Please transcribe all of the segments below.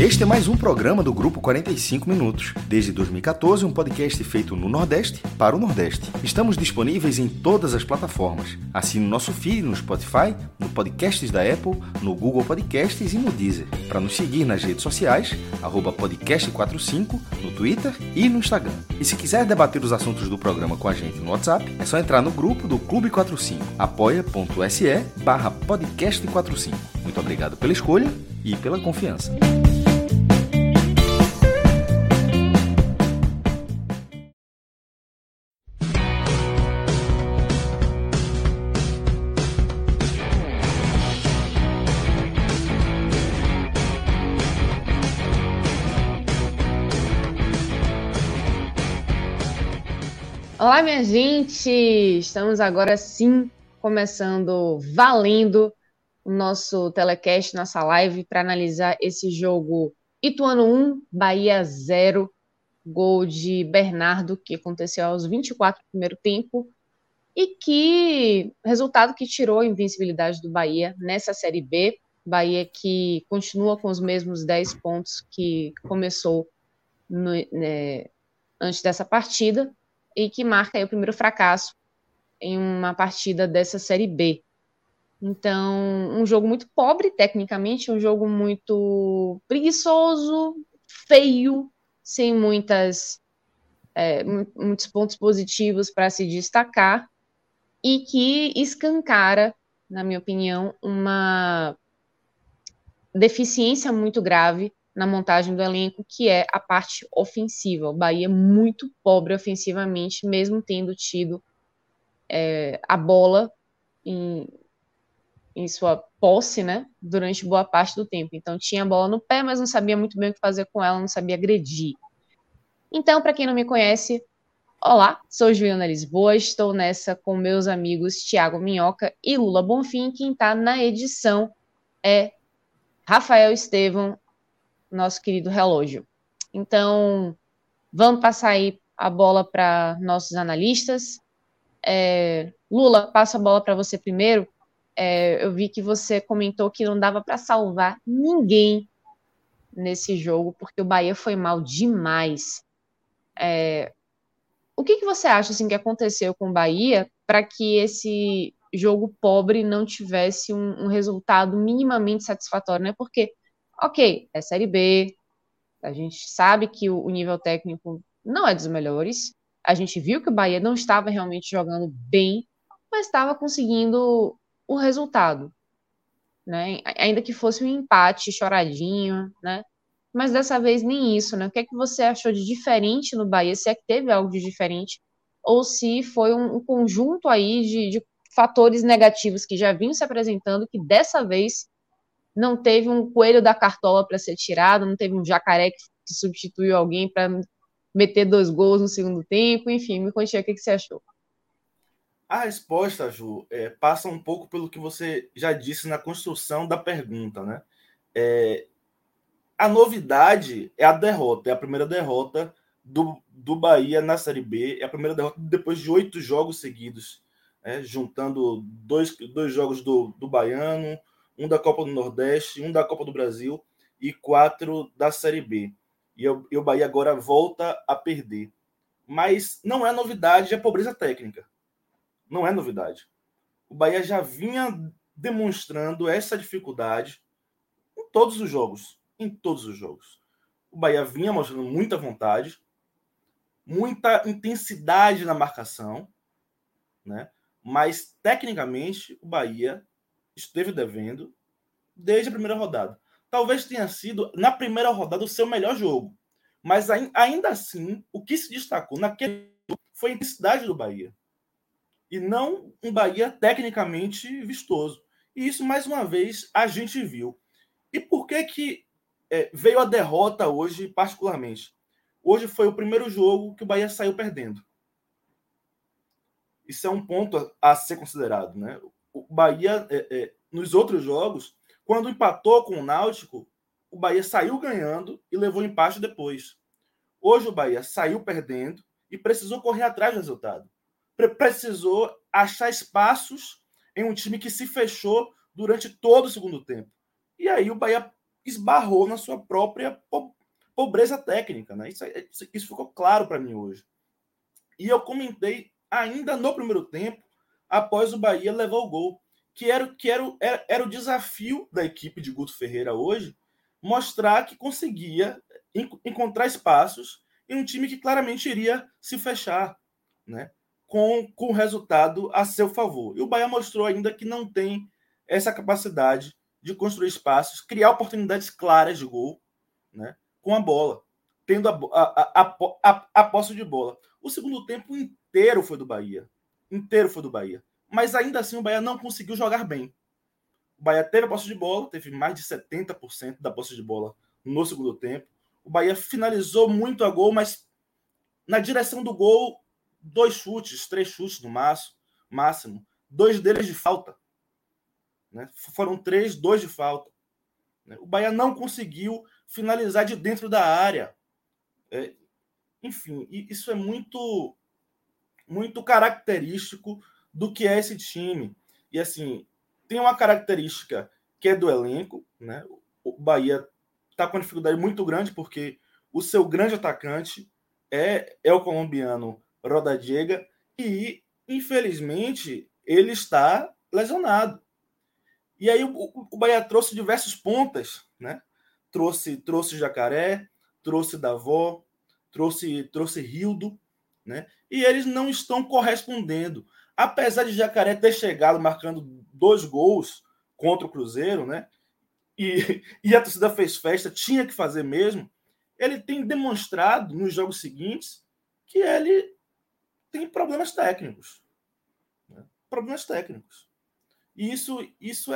Este é mais um programa do Grupo 45 Minutos. Desde 2014, um podcast feito no Nordeste para o Nordeste. Estamos disponíveis em todas as plataformas. Assine o nosso feed no Spotify, no Podcasts da Apple, no Google Podcasts e no Deezer. Para nos seguir nas redes sociais, @podcast45, no Twitter e no Instagram. E se quiser debater os assuntos do programa com a gente no WhatsApp, é só entrar no grupo do Clube 45, apoia.se/podcast45. Muito obrigado pela escolha e pela confiança. Olá, minha gente! Estamos agora sim começando valendo o nosso telecast, nossa live, para analisar esse jogo Ituano 1, Bahia 0, gol de Bernardo, que aconteceu aos 24 do primeiro tempo, e que resultado que tirou a invencibilidade do Bahia nessa Série B. Bahia que continua com os mesmos 10 pontos que começou antes dessa partida, e que marca aí o primeiro fracasso em uma partida dessa Série B. Então, um jogo muito pobre tecnicamente, um jogo muito preguiçoso, feio, sem muitos pontos positivos para se destacar, e que escancara, na minha opinião, uma deficiência muito grave na montagem do elenco, que é a parte ofensiva. O Bahia é muito pobre ofensivamente, mesmo tendo tido a bola em sua posse, né, durante boa parte do tempo. Então tinha a bola no pé, mas não sabia muito bem o que fazer com ela, não sabia agredir. Então, para quem não me conhece, olá, sou Juliana Lisboa, estou nessa com meus amigos Thiago Minhoca e Lula Bonfim. Quem está na edição é Rafael Estevão, nosso querido relógio. Então, vamos passar aí a bola para nossos analistas. Lula, passo a bola para você primeiro. Eu vi que você comentou que não dava para salvar ninguém nesse jogo, porque o Bahia foi mal demais. O que você acha assim, que aconteceu com o Bahia para que esse jogo pobre não tivesse um resultado minimamente satisfatório, né? Porque, ok, é Série B, a gente sabe que o nível técnico não é dos melhores. A gente viu que o Bahia não estava realmente jogando bem, mas estava conseguindo o resultado, né? Ainda que fosse um empate choradinho, né? Mas dessa vez nem isso, né? O que é que você achou de diferente no Bahia? Se é que teve algo de diferente, ou se foi um conjunto aí de fatores negativos que já vinham se apresentando, que dessa vez não teve um coelho da cartola para ser tirado, não teve um jacaré que substituiu alguém para meter 2 gols no segundo tempo. Enfim, me conte aí o que você achou. A resposta, Ju, passa um pouco pelo que você já disse na construção da pergunta, né? A novidade é a derrota, é a primeira derrota do Bahia na Série B, é a primeira derrota depois de 8 jogos seguidos, juntando dois jogos do Baiano, um da Copa do Nordeste, um da Copa do Brasil e 4 da Série B. E o Bahia agora volta a perder. Mas não é novidade, é pobreza técnica. Não é novidade. O Bahia já vinha demonstrando essa dificuldade em todos os jogos. Em todos os jogos. O Bahia vinha mostrando muita vontade, muita intensidade na marcação, né? Mas, tecnicamente, o Bahia esteve devendo desde a primeira rodada. Talvez tenha sido, na primeira rodada, o seu melhor jogo. Mas, ainda assim, o que se destacou naquele jogo foi a intensidade do Bahia. E não um Bahia tecnicamente vistoso. E isso, mais uma vez, a gente viu. E por que veio a derrota hoje, particularmente? Hoje foi o primeiro jogo que o Bahia saiu perdendo. Isso é um ponto a ser considerado, né? O Bahia, nos outros jogos, quando empatou com o Náutico, o Bahia saiu ganhando e levou empate depois. Hoje o Bahia saiu perdendo e precisou correr atrás do resultado. Precisou achar espaços em um time que se fechou durante todo o segundo tempo. E aí o Bahia esbarrou na sua própria pobreza técnica, né? Isso ficou claro para mim hoje. E eu comentei ainda no primeiro tempo, após o Bahia levar o gol, que era o desafio da equipe de Guto Ferreira hoje, mostrar que conseguia encontrar espaços em um time que claramente iria se fechar, né? Com o resultado a seu favor. E o Bahia mostrou ainda que não tem essa capacidade de construir espaços, criar oportunidades claras de gol, né? Com a bola, tendo a posse de bola. O segundo tempo inteiro foi do Bahia. Inteiro foi do Bahia. Mas ainda assim o Bahia não conseguiu jogar bem. O Bahia teve a posse de bola, teve mais de 70% da posse de bola no segundo tempo. O Bahia finalizou muito a gol, mas na direção do gol, 2 chutes, 3 chutes no máximo. 2 deles de falta. Né? Foram 3, 2 de falta. O Bahia não conseguiu finalizar de dentro da área. Enfim, isso é muito, muito característico do que é esse time. E assim, tem uma característica que é do elenco, né? O Bahia está com uma dificuldade muito grande porque o seu grande atacante é o colombiano Rodallega e, infelizmente, ele está lesionado. E aí o Bahia trouxe diversos pontas, né? Trouxe Jacaré, trouxe Davó, trouxe Rildo, né? E eles não estão correspondendo. Apesar de Jacaré ter chegado marcando 2 gols contra o Cruzeiro, né? E a torcida fez festa, tinha que fazer mesmo. Ele tem demonstrado nos jogos seguintes que ele tem problemas técnicos. Né? Problemas técnicos. E isso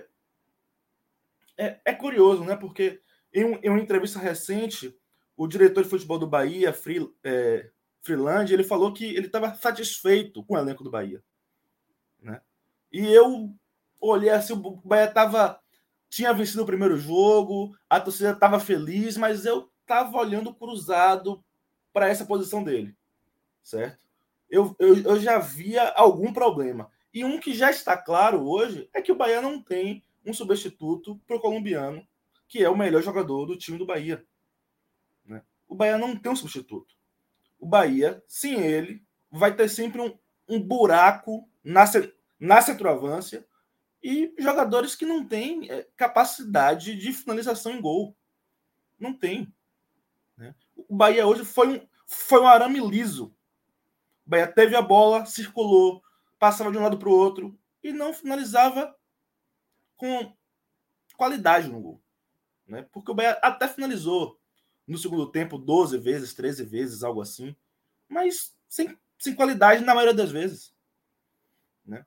é curioso, né? Porque em uma entrevista recente, o diretor de futebol do Bahia, Freeland, ele falou que ele estava satisfeito com o elenco do Bahia. Né? E eu olhei assim, o Bahia tinha vencido o primeiro jogo, a torcida estava feliz, mas eu estava olhando cruzado para essa posição dele, certo? Eu já via algum problema. E um que já está claro hoje é que o Bahia não tem um substituto para o colombiano, que é o melhor jogador do time do Bahia. Né? O Bahia não tem um substituto. O Bahia, sem ele, vai ter sempre um buraco na centroavância e jogadores que não têm capacidade de finalização em gol. Não tem. Né? O Bahia hoje foi um arame liso. O Bahia teve a bola, circulou, passava de um lado para o outro e não finalizava com qualidade no gol. Né? Porque o Bahia até finalizou no segundo tempo 12 vezes, 13 vezes, algo assim, mas sem qualidade na maioria das vezes. Né?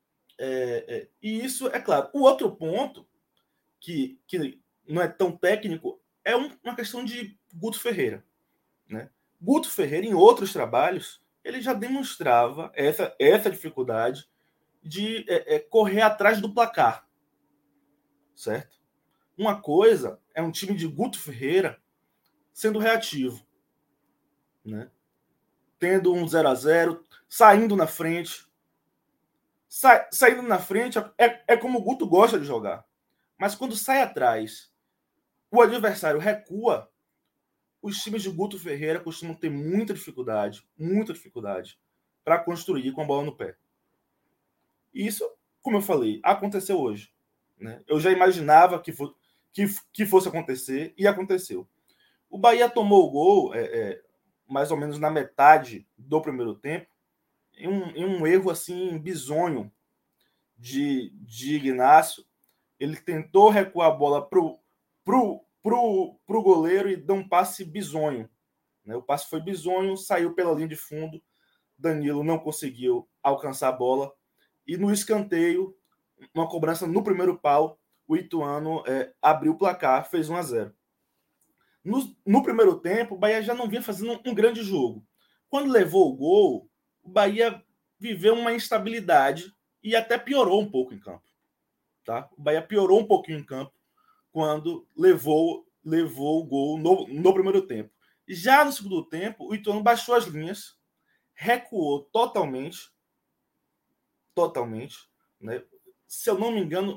E isso, é claro. O outro ponto, que não é tão técnico, é uma questão de Guto Ferreira. Né? Guto Ferreira, em outros trabalhos, ele já demonstrava essa dificuldade de correr atrás do placar. Certo? Uma coisa é um time de Guto Ferreira sendo reativo. Né? Tendo um 0-0, saindo na frente. Saindo na frente é como o Guto gosta de jogar. Mas quando sai atrás, o adversário recua, os times de Guto Ferreira costumam ter muita dificuldade para construir com a bola no pé. E isso, como eu falei, aconteceu hoje. Né? Eu já imaginava que fosse acontecer e aconteceu. O Bahia tomou o gol mais ou menos na metade do primeiro tempo em um erro assim bizonho de Ignacio. Ele tentou recuar a bola pro goleiro e deu um passe bizonho. Né? O passe foi bizonho, saiu pela linha de fundo. Danilo não conseguiu alcançar a bola. E no escanteio, uma cobrança no primeiro pau, o Ituano abriu o placar, fez 1-0. No primeiro tempo, o Bahia já não vinha fazendo um grande jogo. Quando levou o gol, o Bahia viveu uma instabilidade e até piorou um pouco em campo. Tá? O Bahia piorou um pouquinho em campo quando levou o gol no primeiro tempo. Já no segundo tempo, o Ituano baixou as linhas, recuou totalmente, né? Se eu não me engano, não,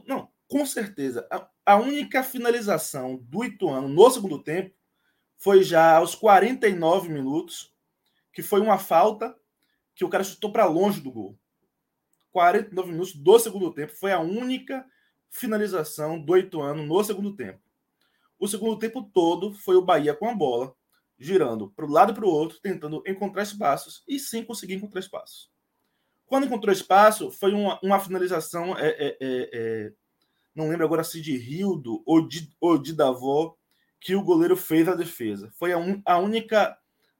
com certeza, a única finalização do Ituano no segundo tempo foi já aos 49 minutos, que foi uma falta que o cara chutou para longe do gol. 49 minutos do segundo tempo foi a única finalização do Ituano no segundo tempo. O segundo tempo todo foi o Bahia com a bola, girando para o lado e para o outro, tentando encontrar espaços e sim conseguir encontrar espaços. Quando encontrou espaço, foi uma finalização, não lembro agora se de Rildo ou de Davó, que o goleiro fez a defesa. Foi a única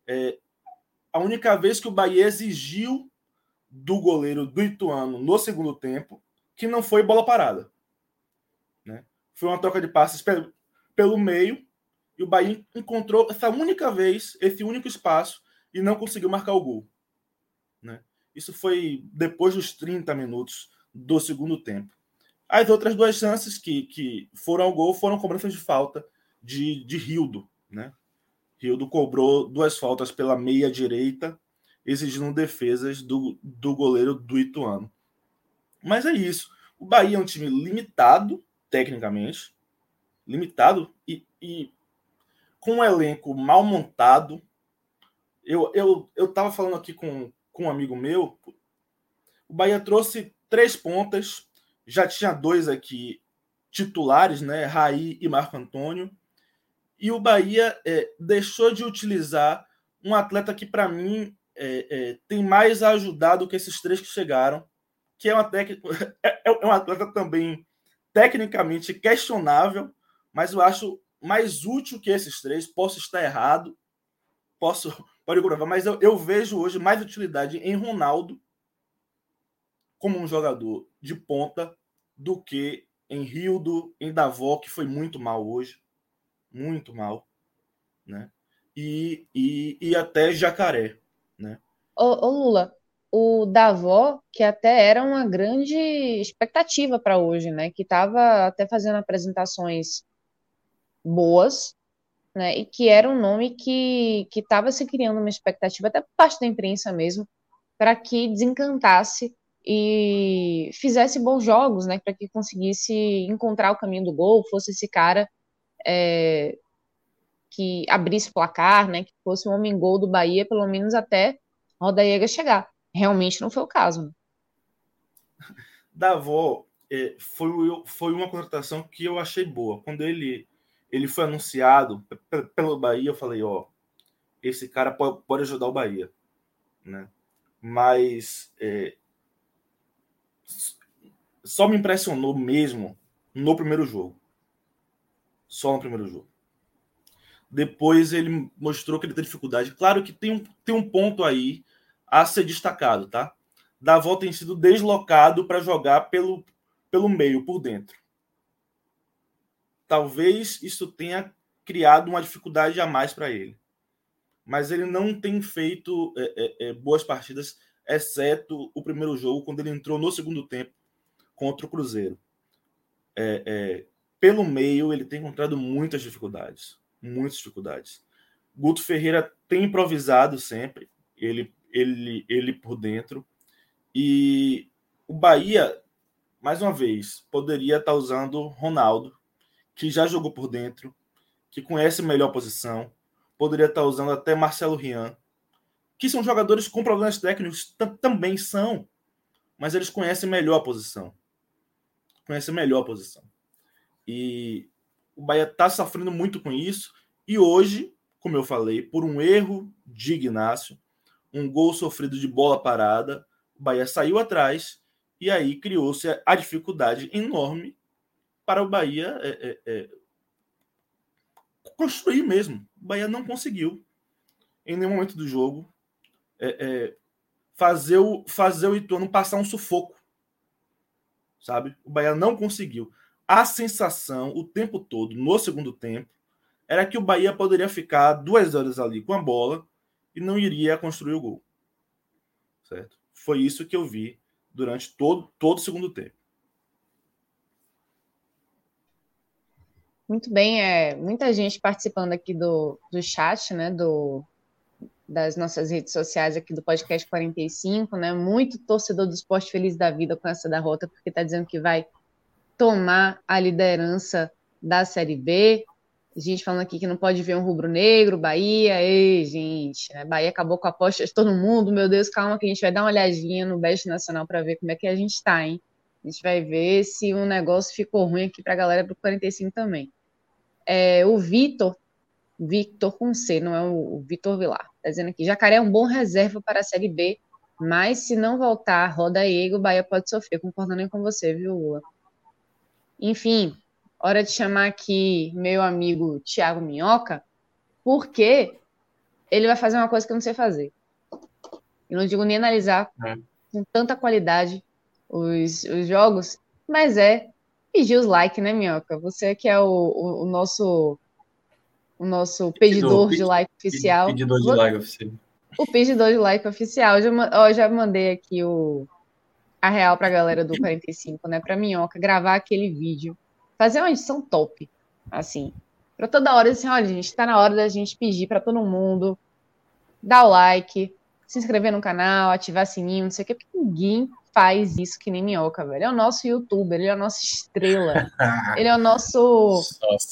vez que o Bahia exigiu do goleiro do Ituano no segundo tempo, que não foi bola parada. Né? Foi uma troca de passes pelo meio, e o Bahia encontrou essa única vez, esse único espaço, e não conseguiu marcar o gol. Né? Isso foi depois dos 30 minutos do segundo tempo. As outras duas chances que foram ao gol foram cobranças de falta de Rildo. Né? Rildo cobrou 2 faltas pela meia direita, exigindo defesas do goleiro do Ituano. Mas é isso. O Bahia é um time limitado, tecnicamente, limitado e com um elenco mal montado. Eu estava falando aqui com um amigo meu, o Bahia trouxe 3 pontas, já tinha 2 aqui titulares, né, Raí e Marco Antônio, e o Bahia deixou de utilizar um atleta que, para mim, tem mais a ajudar do que esses 3 que chegaram, que é um atleta também tecnicamente questionável, mas eu acho mais útil que esses 3. Posso estar errado, pode comprovar, mas eu vejo hoje mais utilidade em Ronaldo como um jogador de ponta do que em Rildo, em Davó, que foi muito mal hoje. Muito mal. Né? E até Jacaré. Né? Ô Lula, o Davó, que até era uma grande expectativa para hoje, né? Que estava até fazendo apresentações boas, né? E que era um nome que estava se criando uma expectativa, até por parte da imprensa mesmo, para que desencantasse e fizesse bons jogos, né? Para que conseguisse encontrar o caminho do gol, fosse esse cara que abrisse o placar, né? Que fosse um homem-gol do Bahia, pelo menos até Rodallega chegar. Realmente não foi o caso. Né? Davó foi uma contratação que eu achei boa. Quando ele foi anunciado pelo Bahia, eu falei, esse cara pode ajudar o Bahia. Né? Mas só me impressionou mesmo no primeiro jogo. Só no primeiro jogo. Depois ele mostrou que ele tem dificuldade. Claro que tem um ponto aí a ser destacado, tá? Davó tem sido deslocado para jogar pelo meio, por dentro. Talvez isso tenha criado uma dificuldade a mais para ele. Mas ele não tem feito boas partidas, exceto o primeiro jogo, quando ele entrou no segundo tempo contra o Cruzeiro. Pelo meio, ele tem encontrado muitas dificuldades. Muitas dificuldades. Guto Ferreira tem improvisado sempre, ele por dentro. E o Bahia, mais uma vez, poderia estar usando Ronaldo, que já jogou por dentro, que conhece melhor a posição. Poderia estar usando até Marcelo Rian, que são jogadores com problemas técnicos, também são, mas eles conhecem melhor a posição. E o Bahia está sofrendo muito com isso. E hoje, como eu falei, por um erro de Ignácio, um gol sofrido de bola parada, o Bahia saiu atrás e aí criou-se a dificuldade enorme para o Bahia construir mesmo. O Bahia não conseguiu, em nenhum momento do jogo, fazer o Ituano passar um sufoco. Sabe? O Bahia não conseguiu. A sensação, o tempo todo, no segundo tempo, era que o Bahia poderia ficar 2 horas ali com a bola e não iria construir o gol. Certo? Foi isso que eu vi durante todo o segundo tempo. Muito bem, muita gente participando aqui do chat, né, das nossas redes sociais aqui do Podcast 45, né, muito torcedor do Esporte feliz da vida com essa derrota, porque está dizendo que vai tomar a liderança da Série B. Gente falando aqui que não pode ver um rubro-negro, Bahia. Ei, gente, né? Bahia acabou com a aposta de todo mundo. Meu Deus, calma que a gente vai dar uma olhadinha no Bet Nacional para ver como é que a gente tá, hein? A gente vai ver se o negócio ficou ruim aqui pra galera pro 45 também. O Vitor com C, não é o Vitor Vilar, tá dizendo aqui, Jacaré é um bom reserva para a Série B, mas se não voltar, roda Diego, o Bahia pode sofrer, concordando aí com você, viu, Lula? Enfim, hora de chamar aqui meu amigo Thiago Minhoca, porque ele vai fazer uma coisa que eu não sei fazer. Eu não digo nem analisar com tanta qualidade os jogos, mas pedir os likes, né, Minhoca? Você que é o nosso pedidor de like oficial. Pedidor de like oficial. O pedidor de like oficial. Já mandei aqui a real pra galera do 45, né? Pra Minhoca gravar aquele vídeo. Fazer uma edição top. Assim. Pra toda hora, assim, olha, gente, tá na hora da gente pedir pra todo mundo dar o like, se inscrever no canal, ativar sininho, não sei o quê, porque ninguém faz isso que nem Minhoca, velho. É o nosso youtuber, ele é a nossa estrela. Ele é o nosso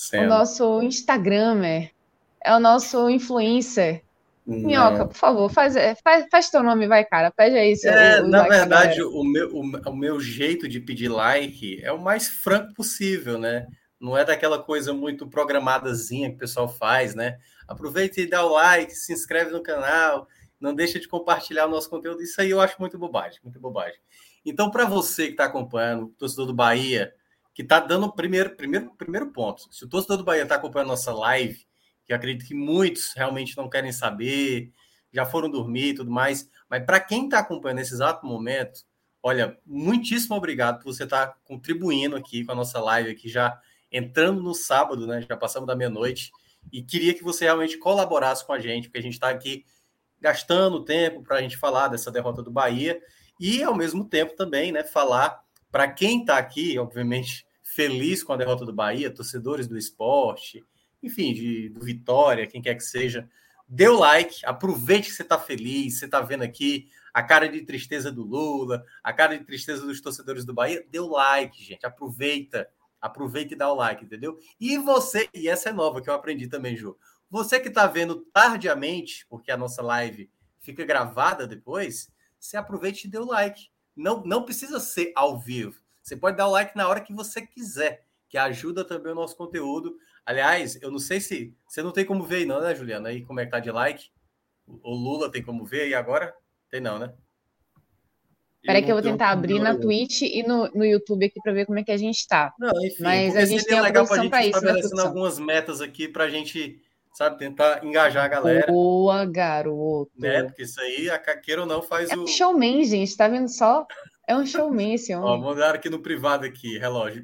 Instagramer. É o nosso influencer. Minhoca, por favor, faz teu nome, vai, cara. Pede aí seu na like, verdade, o meu jeito de pedir like é o mais franco possível, né? Não é daquela coisa muito programadazinha que o pessoal faz, né? Aproveita e dá o like, se inscreve no canal, não deixa de compartilhar o nosso conteúdo. Isso aí eu acho muito bobagem, muito bobagem. Então, para você que está acompanhando, o torcedor do Bahia, que está dando o primeiro ponto. Se o torcedor do Bahia está acompanhando a nossa live, que eu acredito que muitos realmente não querem saber, já foram dormir e tudo mais, mas para quem está acompanhando nesse exato momento, olha, muitíssimo obrigado por você estar contribuindo aqui com a nossa live aqui, já entrando no sábado, né? Já passamos da meia-noite, e queria que você realmente colaborasse com a gente, porque a gente está aqui gastando tempo para a gente falar dessa derrota do Bahia, e ao mesmo tempo também, né, falar para quem está aqui, obviamente, feliz com a derrota do Bahia, torcedores do esporte, enfim, do Vitória, quem quer que seja, dê o like, aproveite que você está feliz, você está vendo aqui a cara de tristeza do Lula, a cara de tristeza dos torcedores do Bahia, dê o like, gente, aproveita e dá o like, entendeu? E você, e essa é nova que eu aprendi também, Ju, você que está vendo tardiamente, porque a nossa live fica gravada depois, você aproveite e dê o like. Não precisa ser ao vivo. Você pode dar o like na hora que você quiser, que ajuda também o nosso conteúdo. Aliás, eu não sei se... Você não tem como ver aí não, né, Juliana? Aí como é que tá de like? O Lula tem como ver aí agora? Tem não, né? Peraí que eu vou tentar abrir na Twitch e no YouTube aqui para ver como é que a gente tá. Não, enfim, mas a gente tem a produção para isso, né, estabelecendo algumas metas aqui para a gente, sabe, tentar engajar a galera. Boa, garoto. Né? Porque isso aí, queira ou não, faz um showman, gente, tá vendo só? É um showman esse homem. Ó, mandaram aqui no privado aqui, relógio.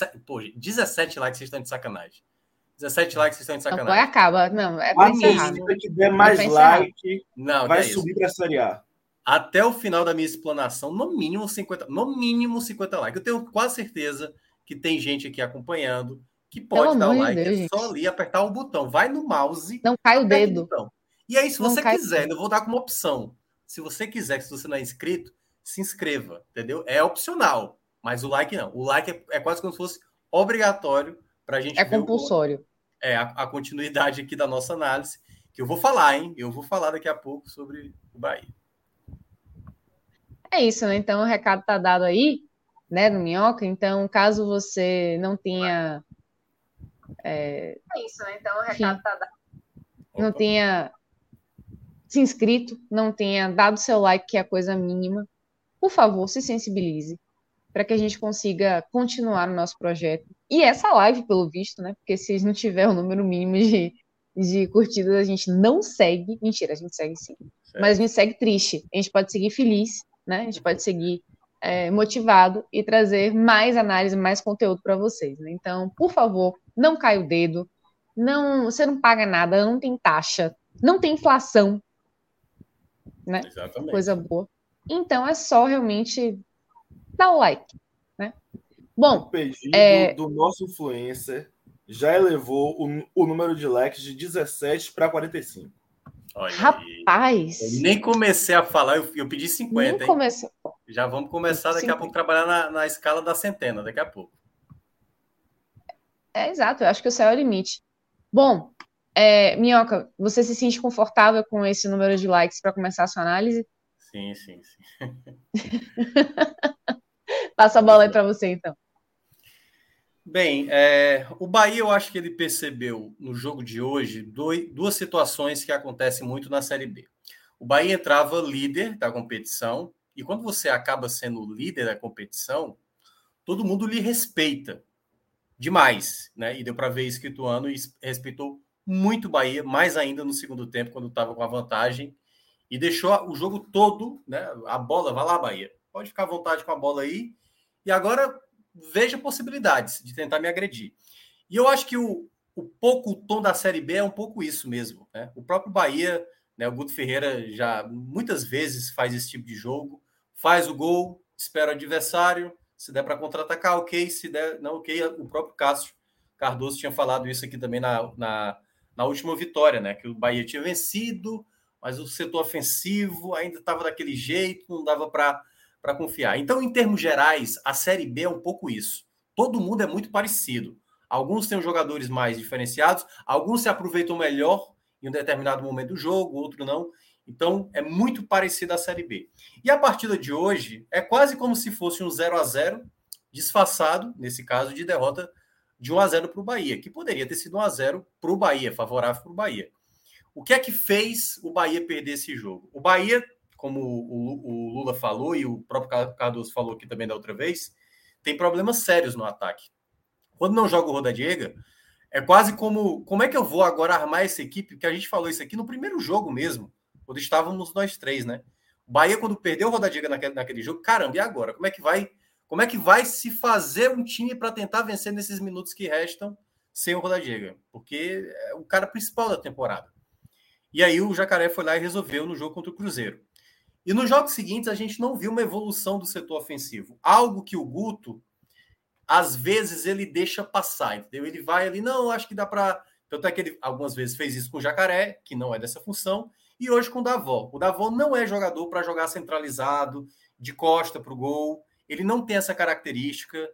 17 likes, vocês estão de sacanagem. 17 likes, vocês estão de sacanagem. Não, acaba. Não, é pra encerrar. Se tiver mais like, vai subir para a Série A. Até o final da minha explanação, no mínimo 50 likes. Eu tenho quase certeza que tem gente aqui acompanhando que pode dar o like. Deus, é só ali apertar o botão. Vai no mouse. Não cai o dedo. E aí, se você quiser, eu vou dar como opção. Se você quiser, se você não é inscrito, se inscreva, entendeu? É opcional, mas o like não. O like é quase como se fosse obrigatório para a gente ver compulsório. A continuidade aqui da nossa análise, que eu vou falar, hein? Eu vou falar daqui a pouco sobre o Bahia. É isso, né? Então o recado tá dado aí, né, no Minhoca. Então, caso você não tenha... É isso, né? Então o recado tá dado. Não tenha se inscrito, não tenha dado seu like, que é a coisa mínima, por favor, se sensibilize para que a gente consiga continuar no nosso projeto. E essa live, pelo visto, né? Porque se não tiver o número mínimo de curtidas, a gente não segue. Mentira, a gente segue sim. Certo. Mas a gente segue triste. A gente pode seguir feliz, né? A gente pode seguir motivado e trazer mais análise, mais conteúdo para vocês. Né? Então, por favor, não caia o dedo. Não, você não paga nada, não tem taxa, não tem inflação. Né? Exatamente. Coisa boa. Então é só realmente dar o like, né? Bom, o pedido do nosso influencer já elevou o número de likes de 17 para 45. Olha rapaz! Eu nem comecei a falar, eu pedi 50, hein? Já vamos começar daqui a pouco trabalhar na escala da centena, daqui a pouco. Exato, eu acho que o céu é o limite. Bom, Minhoca, você se sente confortável com esse número de likes para começar a sua análise? Sim, sim, sim. Passa a bola aí para você, então. Bem, o Bahia, eu acho que ele percebeu no jogo de hoje duas situações que acontecem muito na Série B. O Bahia entrava líder da competição, e quando você acaba sendo líder da competição, todo mundo lhe respeita demais, né? E deu para ver isso que o Ituano respeitou muito o Bahia, mais ainda no segundo tempo, quando estava com a vantagem, e deixou o jogo todo, né? A bola, vai lá, Bahia, pode ficar à vontade com a bola aí, e agora veja possibilidades de tentar me agredir. E eu acho que o tom da Série B é um pouco isso mesmo, né? O próprio Bahia, né, o Guto Ferreira já muitas vezes faz esse tipo de jogo, faz o gol, espera o adversário, se der para contra-atacar, ok, se der, não, ok. O próprio Cássio Cardoso tinha falado isso aqui também na última vitória, né? Que o Bahia tinha vencido, mas o setor ofensivo ainda estava daquele jeito, não dava para confiar. Então, em termos gerais, a Série B é um pouco isso. Todo mundo é muito parecido. Alguns têm os jogadores mais diferenciados, alguns se aproveitam melhor em um determinado momento do jogo, outro não. Então, é muito parecido à Série B. E a partida de hoje é quase como se fosse um 0-0 disfarçado, nesse caso, de derrota de 1-0 para o Bahia, que poderia ter sido 1-0 para o Bahia, favorável para o Bahia. O que é que fez o Bahia perder esse jogo? O Bahia, como o Lula falou e o próprio Cardoso falou aqui também da outra vez, tem problemas sérios no ataque. Quando não joga o Rodallega, é quase como é que eu vou agora armar essa equipe? Que a gente falou isso aqui no primeiro jogo mesmo, quando estávamos nós três, né? O Bahia, quando perdeu o Rodallega naquele jogo, caramba, e agora? Como é que vai se fazer um time para tentar vencer nesses minutos que restam sem o Rodallega? Porque é o cara principal da temporada. E aí o Jacaré foi lá e resolveu no jogo contra o Cruzeiro. E nos jogos seguintes a gente não viu uma evolução do setor ofensivo. Algo que o Guto, às vezes, ele deixa passar, entendeu? Ele vai ali, não, acho que dá para... Tanto é que ele algumas vezes fez isso com o Jacaré, que não é dessa função, e hoje com o Davó. O Davó não é jogador para jogar centralizado, de costa para o gol. Ele não tem essa característica.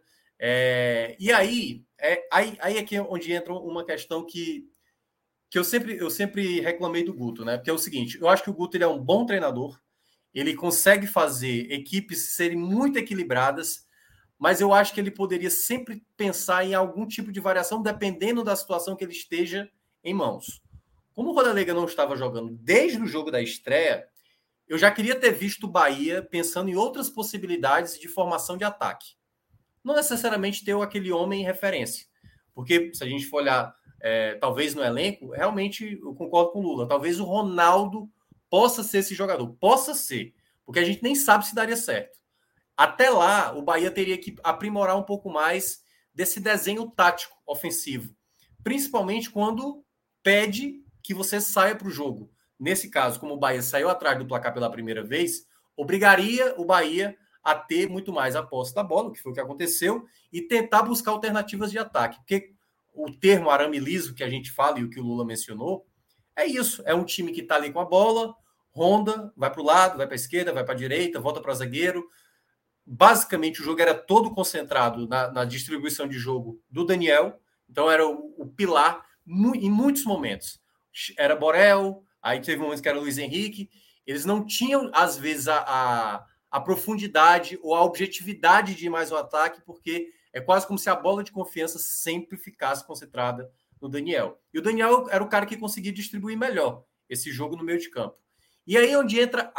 E aí é que onde entra uma questão que eu sempre reclamei do Guto, né? Porque é o seguinte, eu acho que o Guto ele é um bom treinador, ele consegue fazer equipes serem muito equilibradas, mas eu acho que ele poderia sempre pensar em algum tipo de variação, dependendo da situação que ele esteja em mãos. Como o Rodallega não estava jogando desde o jogo da estreia, eu já queria ter visto o Bahia pensando em outras possibilidades de formação de ataque. Não necessariamente ter aquele homem em referência. Porque se a gente for olhar, talvez no elenco, realmente eu concordo com o Lula, talvez o Ronaldo possa ser esse jogador. Possa ser. Porque a gente nem sabe se daria certo. Até lá, o Bahia teria que aprimorar um pouco mais desse desenho tático ofensivo. Principalmente quando pede que você saia para o jogo. Nesse caso, como o Bahia saiu atrás do placar pela primeira vez, obrigaria o Bahia a ter muito mais a posse da bola, que foi o que aconteceu, e tentar buscar alternativas de ataque. Porque o termo arame liso que a gente fala e o que o Lula mencionou, é isso. É um time que está ali com a bola, ronda, vai para o lado, vai para a esquerda, vai para a direita, volta para o zagueiro. Basicamente, o jogo era todo concentrado na distribuição de jogo do Daniel. Então, era o pilar em muitos momentos. Era Borel, aí teve momentos que era Luiz Henrique. Eles não tinham, às vezes, a profundidade ou a objetividade de ir mais ao ataque, porque é quase como se a bola de confiança sempre ficasse concentrada no Daniel. E o Daniel era o cara que conseguia distribuir melhor esse jogo no meio de campo. E aí onde entra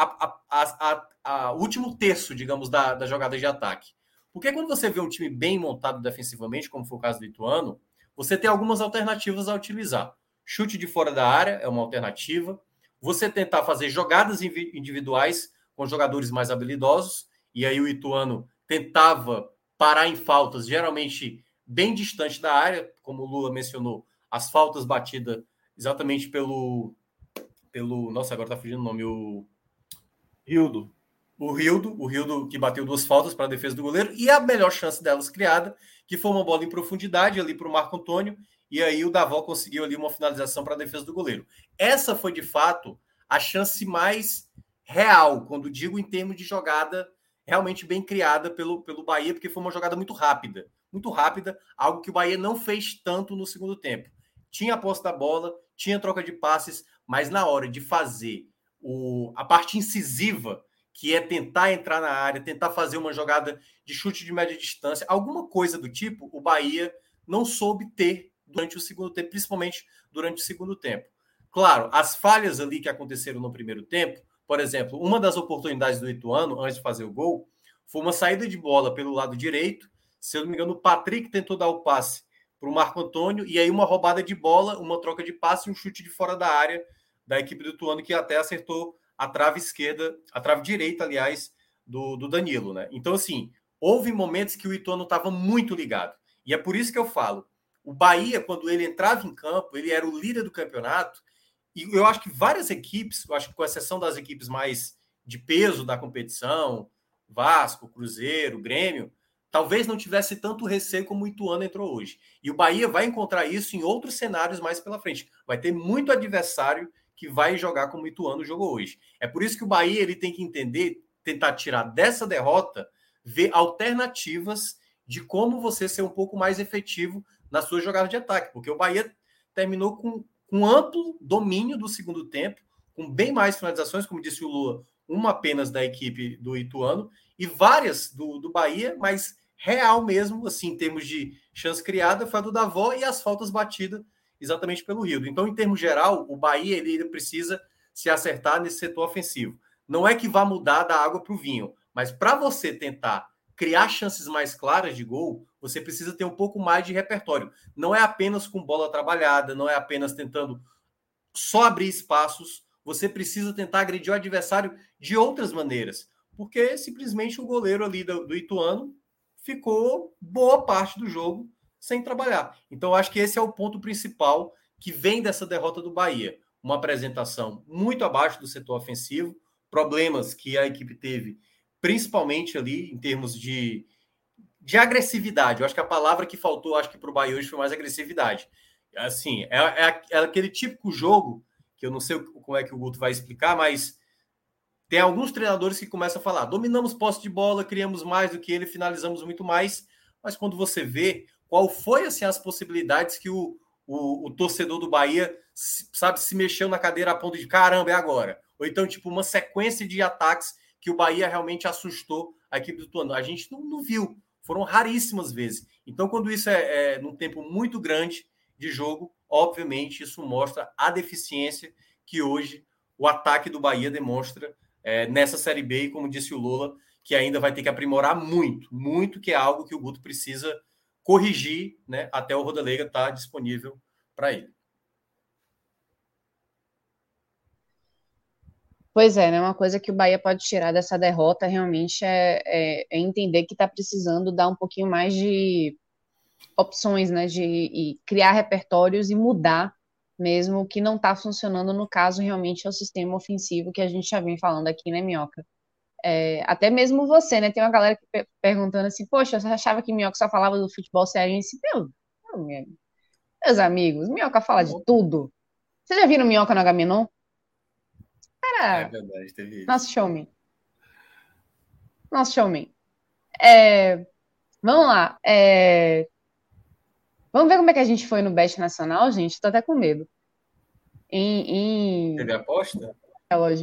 o último terço, digamos, da jogada de ataque. Porque quando você vê um time bem montado defensivamente, como foi o caso do Ituano, você tem algumas alternativas a utilizar. Chute de fora da área é uma alternativa. Você tentar fazer jogadas individuais com jogadores mais habilidosos. E aí o Ituano tentava parar em faltas, geralmente bem distante da área, como o Lula mencionou, as faltas batidas exatamente pelo nossa, agora tá fugindo o nome, o Rildo. O Rildo que bateu 2 faltas para a defesa do goleiro, e a melhor chance delas criada, que foi uma bola em profundidade ali para o Marco Antônio, e aí o Davó conseguiu ali uma finalização para a defesa do goleiro. Essa foi, de fato, a chance mais real, quando digo em termos de jogada realmente bem criada pelo Bahia, porque foi uma jogada muito rápida. muito rápida, algo que o Bahia não fez tanto no segundo tempo. Tinha a posse da bola, tinha troca de passes, mas na hora de fazer a parte incisiva, que é tentar entrar na área, tentar fazer uma jogada de chute de média distância, alguma coisa do tipo, o Bahia não soube ter durante o segundo tempo, principalmente durante o segundo tempo. Claro, as falhas ali que aconteceram no primeiro tempo, por exemplo, uma das oportunidades do Ituano, antes de fazer o gol, foi uma saída de bola pelo lado direito. Se eu não me engano, o Patrick tentou dar o passe para o Marco Antônio, e aí uma roubada de bola, uma troca de passe e um chute de fora da área da equipe do Ituano, que até acertou a trave esquerda, a trave direita, aliás, do Danilo, né? Então, assim, houve momentos que o Ituano estava muito ligado. E é por isso que eu falo, o Bahia, quando ele entrava em campo, ele era o líder do campeonato, e eu acho que várias equipes, eu acho que com exceção das equipes mais de peso da competição, Vasco, Cruzeiro, Grêmio, talvez não tivesse tanto receio como o Ituano entrou hoje. E o Bahia vai encontrar isso em outros cenários mais pela frente. Vai ter muito adversário que vai jogar como o Ituano jogou hoje. É por isso que o Bahia ele tem que entender, tentar tirar dessa derrota, ver alternativas de como você ser um pouco mais efetivo na sua jogada de ataque, porque o Bahia terminou com um amplo domínio do segundo tempo, com bem mais finalizações, como disse o Lua, uma apenas da equipe do Ituano, e várias do Bahia, mas real mesmo, assim, em termos de chance criada, foi a do Davó e as faltas batidas exatamente pelo Rildo. Então, em termos geral, o Bahia ele precisa se acertar nesse setor ofensivo. Não é que vá mudar da água para o vinho, mas para você tentar criar chances mais claras de gol, você precisa ter um pouco mais de repertório. Não é apenas com bola trabalhada, não é apenas tentando só abrir espaços, você precisa tentar agredir o adversário de outras maneiras, porque simplesmente o goleiro ali do Ituano ficou boa parte do jogo sem trabalhar. Então, acho que esse é o ponto principal que vem dessa derrota do Bahia. Uma apresentação muito abaixo do setor ofensivo, problemas que a equipe teve, principalmente ali em termos de agressividade. Eu acho que a palavra que faltou, acho que para o Bahia hoje foi mais agressividade. Assim, é aquele típico jogo que eu não sei como é que o Guto vai explicar, mas tem alguns treinadores que começam a falar: dominamos posse de bola, criamos mais do que ele, finalizamos muito mais. Mas quando você vê qual foi assim, as possibilidades que o torcedor do Bahia, sabe, se mexeu na cadeira a ponto de caramba, é agora. Ou então, tipo, uma sequência de ataques que o Bahia realmente assustou a equipe do Ituano. A gente não viu. Foram raríssimas vezes. Então, quando isso é num tempo muito grande de jogo, obviamente, isso mostra a deficiência que hoje o ataque do Bahia demonstra nessa Série B, e como disse o Lula, que ainda vai ter que aprimorar muito, muito, que é algo que o Guto precisa corrigir, né, até o Rodalega estar disponível para ele. Pois é, né? Uma coisa que o Bahia pode tirar dessa derrota realmente é entender que está precisando dar um pouquinho mais de opções, né? De criar repertórios e mudar mesmo o que não está funcionando. No caso, realmente, é o sistema ofensivo que a gente já vem falando aqui, né, Minhoca? Até mesmo você, né? Tem uma galera que perguntando assim: poxa, você achava que Minhoca só falava do futebol cearense? Meus amigos, Minhoca fala de tudo. Vocês já viram Minhoca no Agamenon? É Cara, verdade, teve isso. nosso showman. Nosso showman. Vamos lá. Vamos ver como é que a gente foi no Bet Nacional, gente? Tô até com medo. Teve aposta? Relógio.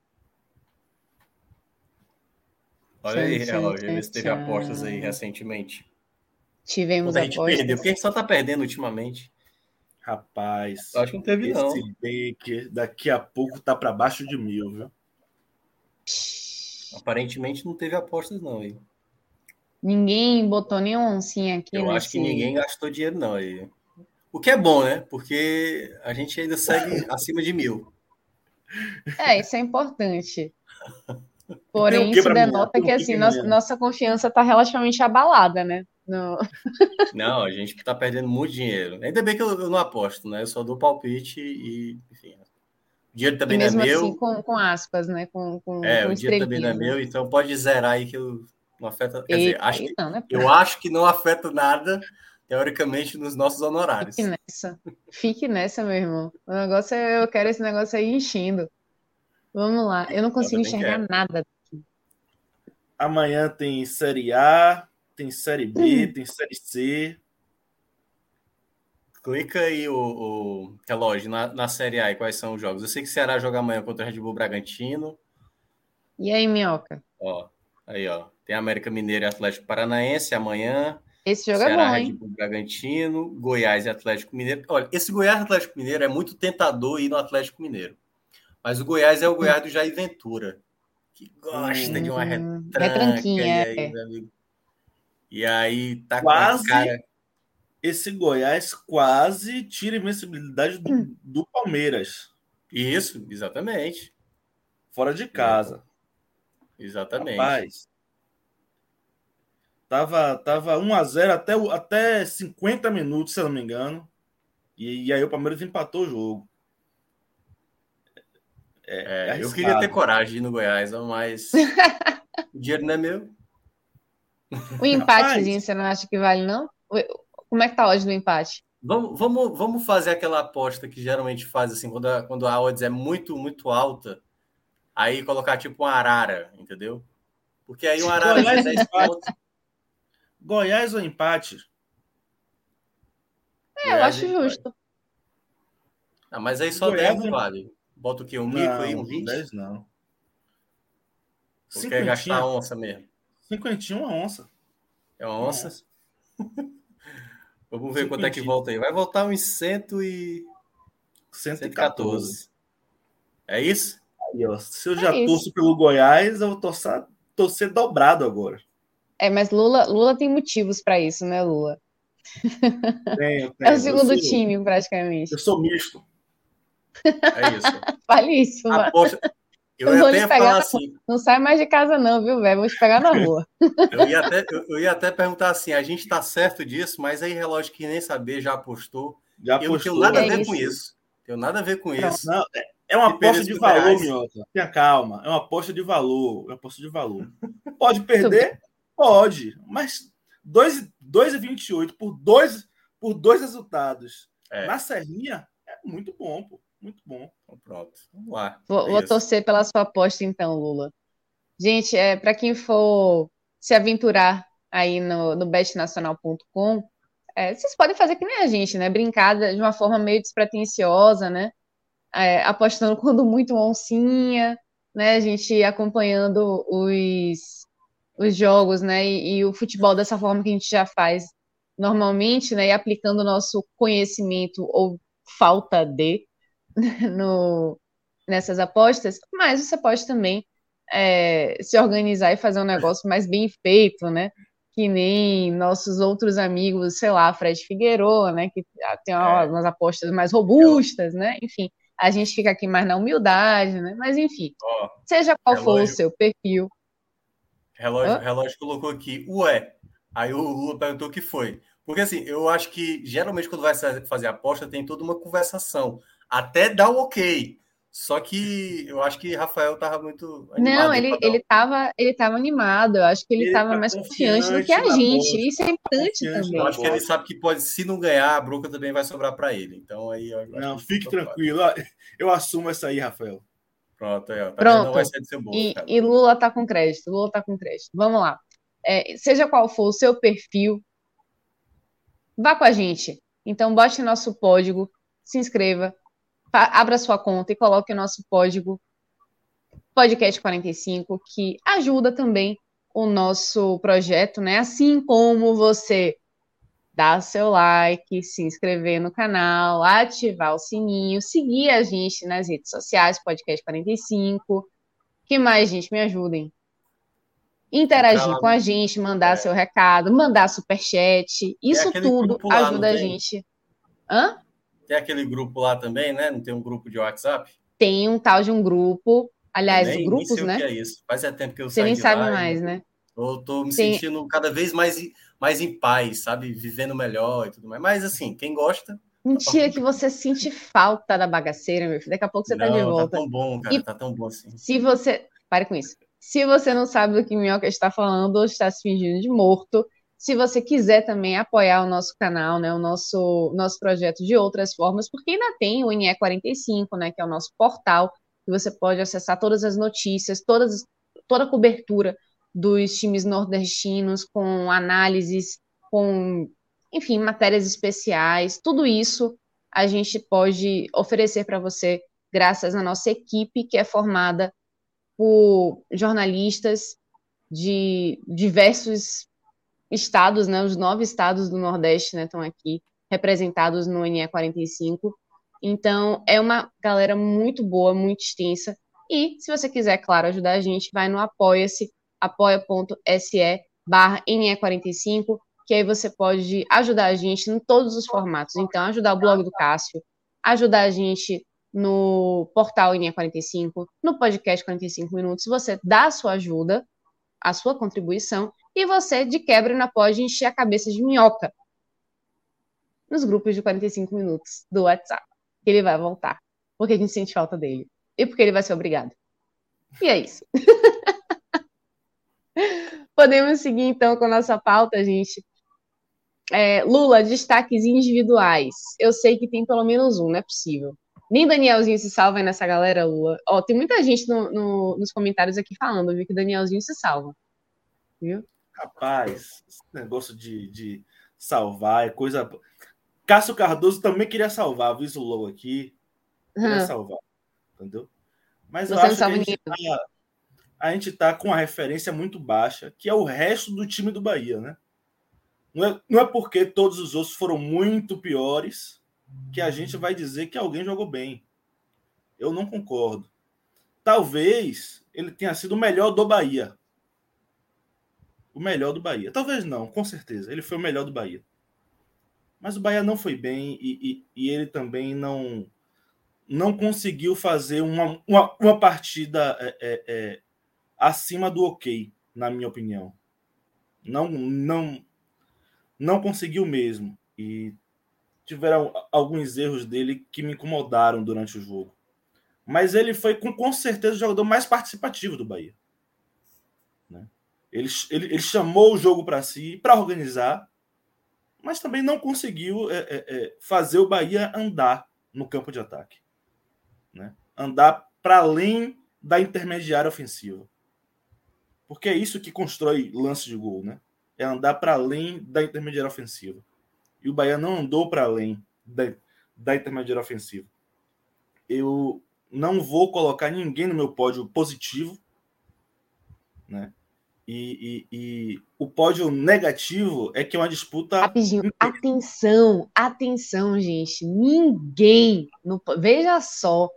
Olha aí, Tchan, relógio, tchan, ver se teve tchan. apostas aí recentemente. Tivemos Quando a gente apostas. perdeu, porque a gente só tá perdendo ultimamente. Rapaz, Eu acho que não teve, não. esse Baker daqui a pouco tá para baixo de 1.000, viu? Aparentemente não teve apostas, não. Aí. Ninguém botou nenhum oncinha aqui Eu acho que ninguém gastou dinheiro, não. Aí. O que é bom, né? Porque a gente ainda segue acima de 1.000. Isso é importante. Tem Porém, o quê isso pra amanhã? denota Tem o que quê assim, pra amanhã? nossa confiança está relativamente abalada, né? Não, a gente tá perdendo muito dinheiro. Ainda bem que eu não aposto, né? Eu só dou palpite e, enfim. O dinheiro E também não é mesmo assim, meu. com aspas, né? Com O dinheiro também não é estrelinhas, né? meu, então pode zerar aí que eu não afeta. Quer dizer, Eita, aí não, né? eu acho que não afeta nada, teoricamente, nos nossos Fique honorários. nessa. Fique nessa, meu irmão. O negócio eu quero esse negócio aí enchendo. Vamos lá. Eu não Eu consigo também enxergar quero. nada. Amanhã tem Série A, tem Série B, tem Série C. Clica aí o relógio na Série A e quais são os jogos. Eu sei que o Ceará joga amanhã contra o Red Bull Bragantino. E aí, Minhoca? Ó, aí, ó. Tem América Mineiro e Atlético Paranaense amanhã. Esse jogo Ceará, é bom, Red hein? Bull Bragantino, Goiás e Atlético Mineiro. Olha, esse Goiás e Atlético Mineiro é muito tentador ir no Atlético Mineiro. Mas o Goiás é o Goiás do Jair Ventura, que gosta de uma retranca. Retranquinha, Meu amigo. E aí tá Quase, com a cara... esse Goiás quase tira a invencibilidade do Palmeiras. Isso, exatamente. Fora de casa. Exatamente. Rapaz, tava 1-0 até 50 minutos, se eu não me engano. E aí o Palmeiras empatou o jogo. Eu queria ter coragem de ir no Goiás, mas o dinheiro não é meu. O empatezinho, você não acha que vale, não? Como é que tá a odds do empate? Vamos fazer aquela aposta que geralmente faz assim, quando a odds é muito, muito alta, aí colocar tipo uma arara, entendeu? Porque aí uma arara de 10 pontos. Goiás ou empate? Eu acho justo. Ah, mas aí só 10 não vale. Bota o quê? Um mico aí, um 20? 10 não. Ou quer gastar a onça mesmo? 51 uma onça. É uma onça? Vamos ver quanto é que volta aí. Vai voltar uns 114. É isso? Aí, ó, se eu já torço pelo Goiás, eu vou torcer dobrado agora. Mas Lula tem motivos para isso, né, Lula? Tenho. É o segundo time, praticamente. Eu sou misto. É isso. Fale isso, mano. Eu ia até falar assim. Não sai mais de casa, não, viu, velho? Vou te pegar na rua. Eu ia até perguntar assim: a gente tá certo disso, mas aí relógio que nem saber já apostou. Eu não tenho nada a ver com isso. Tenho nada a ver com isso. Não, é uma aposta de valor, Minhoca. Tenha calma. É uma aposta de valor. Pode perder? Pode. Mas 2,28 por dois resultados na Serrinha é muito bom, pô. Muito bom. Então, pronto. Vamos lá. Vou torcer pela sua aposta, então, Lula. Gente, para quem for se aventurar aí no betnacional.com, vocês podem fazer que nem a gente, né? Brincar de uma forma meio despretensiosa, né? Apostando quando muito oncinha, né? A gente acompanhando os jogos, né? E o futebol dessa forma que a gente já faz normalmente, né? E aplicando o nosso conhecimento ou falta de nessas apostas, mas você pode também se organizar e fazer um negócio mais bem feito, né? Que nem nossos outros amigos, sei lá, Fred Figueiredo, né? Que tem umas apostas mais robustas, né? Enfim, a gente fica aqui mais na humildade, né? Mas enfim, seja qual for o seu perfil. Relógio colocou aqui, Aí o Lula perguntou o que foi. Porque assim, eu acho que geralmente quando vai fazer aposta tem toda uma conversação. Até dar o ok. Só que eu acho que Rafael estava muito animado. Não, ele tava animado. Eu acho que ele estava mais confiante do que a gente. Isso é importante também. Eu acho que ele sabe que pode, se não ganhar, a bronca também vai sobrar para ele. Então aí não, fique tranquilo. Eu assumo essa aí, Rafael. Pronto, aí, ó. Pronto. Não vai ser do seu bolso. E Lula tá com crédito. Vamos lá. Seja qual for o seu perfil, vá com a gente. Então, bote nosso código, se inscreva, abra sua conta e coloque o nosso código podcast45, que ajuda também o nosso projeto, né? Assim como você dar seu like, se inscrever no canal, ativar o sininho, seguir a gente nas redes sociais, podcast45. Que mais, gente? Me ajudem. Interagir com a gente, mandar seu recado, mandar superchat. Isso tudo ajuda a gente. Hã? Tem aquele grupo lá também, né? Não tem um grupo de WhatsApp? Tem um tal de um grupo. Aliás, grupos, nem sei né? o que é isso. Faz tempo que eu Você saí nem de sabe lá. mais, né? Eu tô me sentindo cada vez mais em paz, sabe? Vivendo melhor e tudo mais. Mas, assim, quem gosta... Mentira que você sente falta da bagaceira, meu filho. Daqui a pouco você tá de volta. Tá tão bom, cara. Tá tão bom assim. Se você... Pare com isso. Se você não sabe do que Minhoca está falando ou está se fingindo de morto, se você quiser também apoiar o nosso canal, né, o nosso projeto de outras formas, porque ainda tem o NE45, né, que é o nosso portal, que você pode acessar todas as notícias, toda a cobertura dos times nordestinos, com análises, com, enfim, matérias especiais. Tudo isso a gente pode oferecer para você graças à nossa equipe, que é formada por jornalistas de diversos estados, né? Os 9 estados do Nordeste, né, estão aqui representados no NE 45. Então, é uma galera muito boa, muito extensa. E, se você quiser, claro, ajudar a gente, vai no apoia-se, apoia.se/NE45, que aí você pode ajudar a gente em todos os formatos. Então, ajudar o blog do Cássio, ajudar a gente no portal NE45, no podcast 45 minutos. Você dá a sua ajuda, a sua contribuição, e você, de quebra, ainda pode encher a cabeça de minhoca nos grupos de 45 minutos do WhatsApp. Ele vai voltar, porque a gente sente falta dele. E porque ele vai ser obrigado. E é isso. Podemos seguir, então, com a nossa pauta, gente. Lula, destaques individuais. Eu sei que tem pelo menos um, não é possível. Nem Danielzinho se salva aí nessa galera, Lula. Ó, tem muita gente nos comentários aqui falando, viu, que Danielzinho se salva. Viu? Rapaz, esse negócio de salvar é coisa... Cássio Cardoso também queria salvar, viu, o logo aqui. Queria salvar, entendeu? Mas eu acho que a gente tá com uma referência muito baixa, que é o resto do time do Bahia, né? Não é porque todos os outros foram muito piores que a gente vai dizer que alguém jogou bem. Eu não concordo. Talvez ele tenha sido o melhor do Bahia. O melhor do Bahia. Talvez não, com certeza. Ele foi o melhor do Bahia. Mas o Bahia não foi bem e ele também não conseguiu fazer uma partida acima do ok, na minha opinião. Não conseguiu mesmo. E tiveram alguns erros dele que me incomodaram durante o jogo. Mas ele foi, com certeza, o jogador mais participativo do Bahia. Né? Ele chamou o jogo para si, para organizar, mas também não conseguiu fazer o Bahia andar no campo de ataque. Né? Andar para além da intermediária ofensiva. Porque é isso que constrói lance de gol, né? É andar para além da intermediária ofensiva. E o Bahia não andou para além da intermediária ofensiva. Eu não vou colocar ninguém no meu pódio positivo, né? E o pódio negativo é que é uma disputa... Rapidinho, atenção, gente. Ninguém... Veja só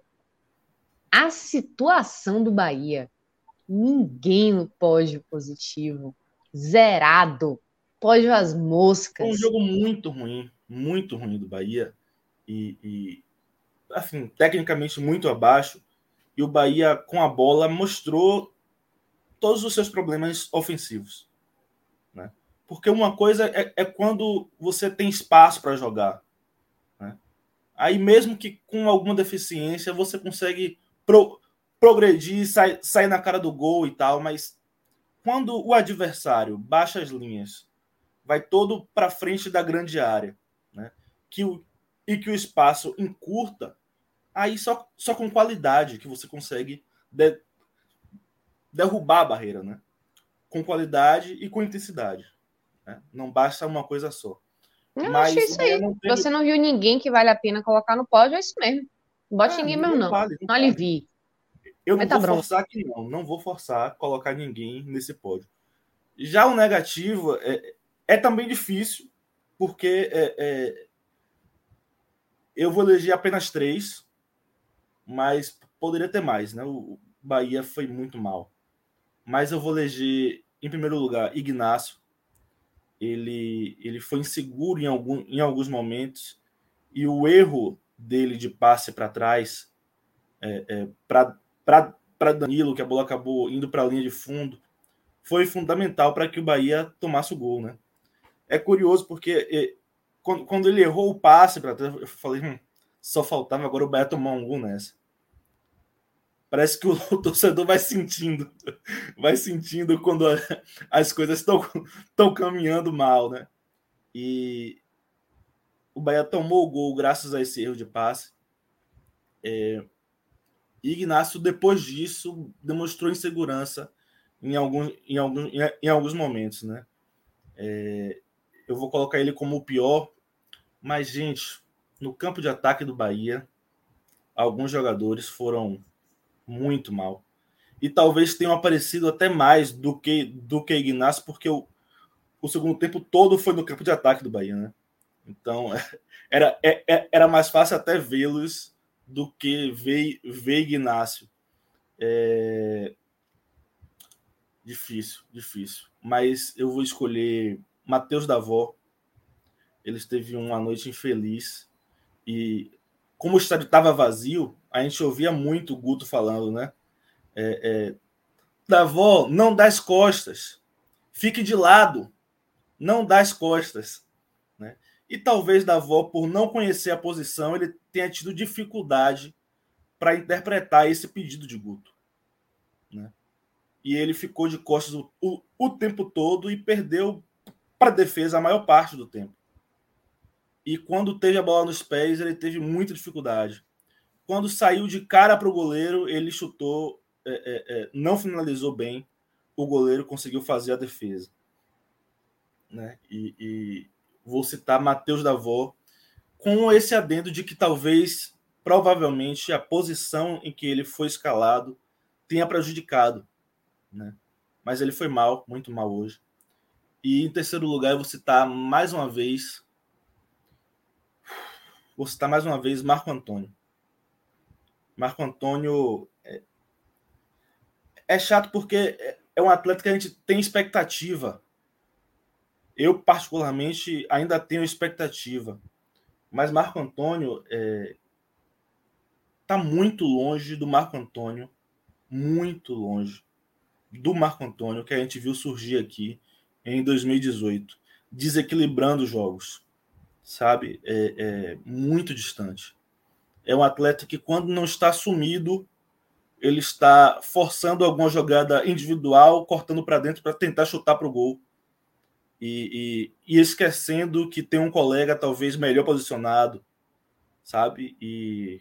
a situação do Bahia. Ninguém no pódio positivo. Zerado. Pódio às moscas. Foi um jogo muito ruim do Bahia. E assim, tecnicamente muito abaixo. E o Bahia, com a bola, mostrou todos os seus problemas ofensivos. Né? Porque uma coisa é quando você tem espaço para jogar. Né? Aí, mesmo que com alguma deficiência, você consegue progredir, sair na cara do gol e tal, mas quando o adversário baixa as linhas, vai todo para frente da grande área, né? que o espaço encurta, aí só com qualidade que você consegue derrubar a barreira, né? Com qualidade e com intensidade. Né? Não basta uma coisa só. Eu achei isso aí. Você não viu ninguém que vale a pena colocar no pódio, é isso mesmo. Não bote ninguém mesmo, não. Não alivie. Eu não vou forçar aqui, não. Não vou forçar colocar ninguém nesse pódio. Já o negativo é também difícil, porque eu vou eleger apenas 3, mas poderia ter mais, né? O Bahia foi muito mal. Mas eu vou eleger, em primeiro lugar, Ignacio. Ele foi inseguro em alguns momentos, e o erro dele de passe para trás para Danilo, que a bola acabou indo para a linha de fundo, foi fundamental para que o Bahia tomasse o gol. Né? É curioso porque quando ele errou o passe para trás, eu falei, só faltava agora o Bahia tomar um gol nessa. Parece que o torcedor vai sentindo quando as coisas estão caminhando mal, né? E o Bahia tomou o gol graças a esse erro de passe. E Ignacio, depois disso, demonstrou insegurança em alguns momentos, né? Eu vou colocar ele como o pior, mas, gente, no campo de ataque do Bahia, alguns jogadores foram muito mal. E talvez tenham aparecido até mais do que Ignacio, porque o segundo tempo todo foi no campo de ataque do Bahia, né? Então, era mais fácil até vê-los do que ver Ignacio. Difícil. Mas eu vou escolher Matheus Davó. Ele teve uma noite infeliz. E como o estádio estava vazio, a gente ouvia muito o Guto falando, né? Davó, não dá as costas. Fique de lado. Não dá as costas. Né? E talvez Davó, por não conhecer a posição, ele tenha tido dificuldade para interpretar esse pedido de Guto. Né? E ele ficou de costas o tempo todo e perdeu para a defesa a maior parte do tempo. E quando teve a bola nos pés, ele teve muita dificuldade. Quando saiu de cara para o goleiro, ele chutou, não finalizou bem, o goleiro conseguiu fazer a defesa. Né? E vou citar Matheus Davó, com esse adendo de que talvez, provavelmente, a posição em que ele foi escalado tenha prejudicado. Né? Mas ele foi mal, muito mal hoje. E em terceiro lugar, eu vou citar mais uma vez Marco Antônio. Marco Antônio é chato porque é um atleta que a gente tem expectativa. Eu, particularmente, ainda tenho expectativa. Mas Marco Antônio está muito longe do Marco Antônio, muito longe do Marco Antônio que a gente viu surgir aqui em 2018, desequilibrando os jogos, sabe? Muito distante. É um atleta que, quando não está sumido, ele está forçando alguma jogada individual, cortando para dentro para tentar chutar para o gol. E esquecendo que tem um colega talvez melhor posicionado, sabe? E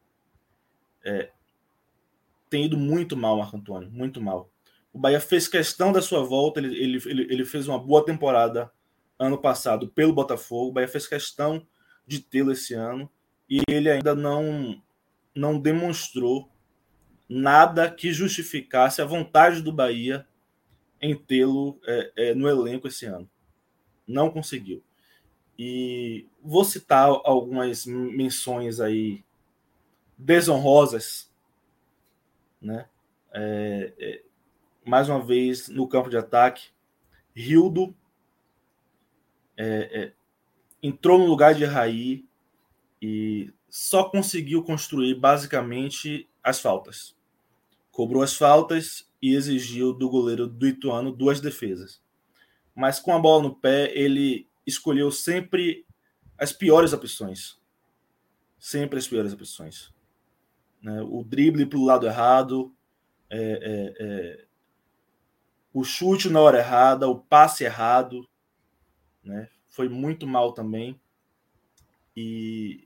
tem ido muito mal, Marco Antônio, muito mal. O Bahia fez questão da sua volta, ele fez uma boa temporada ano passado pelo Botafogo, o Bahia fez questão de tê-lo esse ano, e ele ainda não demonstrou nada que justificasse a vontade do Bahia em tê-lo no elenco esse ano. Não conseguiu. E vou citar algumas menções aí desonrosas, né? Mais uma vez, no campo de ataque, Rildo entrou no lugar de Raí e só conseguiu construir basicamente as faltas. Cobrou as faltas e exigiu do goleiro do Ituano 2 defesas. Mas com a bola no pé, ele escolheu sempre as piores opções. Sempre as piores opções. Né? O drible para o lado errado, o chute na hora errada, o passe errado, né? Foi muito mal também. E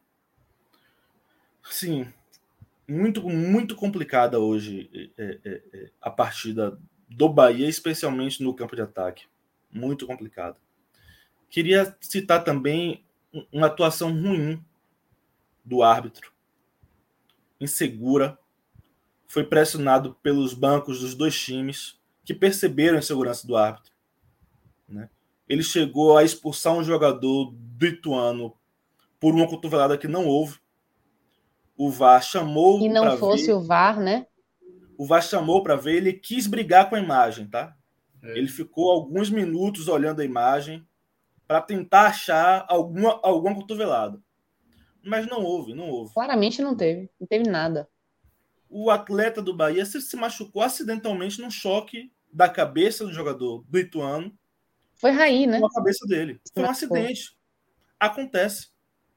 sim, muito complicada hoje a partida do Bahia, especialmente no campo de ataque. Muito complicado. Queria citar também uma atuação ruim do árbitro. Insegura. Foi pressionado pelos bancos dos dois times, que perceberam a insegurança do árbitro. Né? Ele chegou a expulsar um jogador do Ituano por uma cotovelada que não houve. O VAR chamou para ver. E não fosse o VAR, né? O VAR chamou para ver, ele quis brigar com a imagem, tá? Ele ficou alguns minutos olhando a imagem para tentar achar alguma cotovelada. Mas não houve. Claramente não teve nada. O atleta do Bahia se machucou acidentalmente num choque da cabeça do jogador do Ituano. Foi Raí, né? Com a cabeça dele. Foi um acidente. Acontece.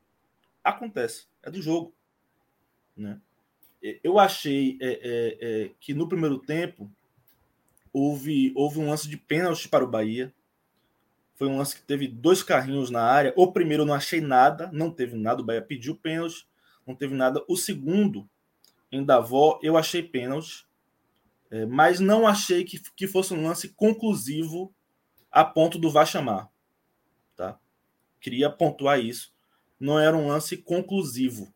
É do jogo. Né? Eu achei que no primeiro tempo houve um lance de pênalti para o Bahia. Foi um lance que teve 2 carrinhos na área. O primeiro eu não achei nada, não teve nada. O Bahia pediu pênalti, não teve nada. O segundo, em Davó, eu achei pênalti. Mas não achei que fosse um lance conclusivo a ponto do VAR chamar. Tá? Queria pontuar isso. Não era um lance conclusivo.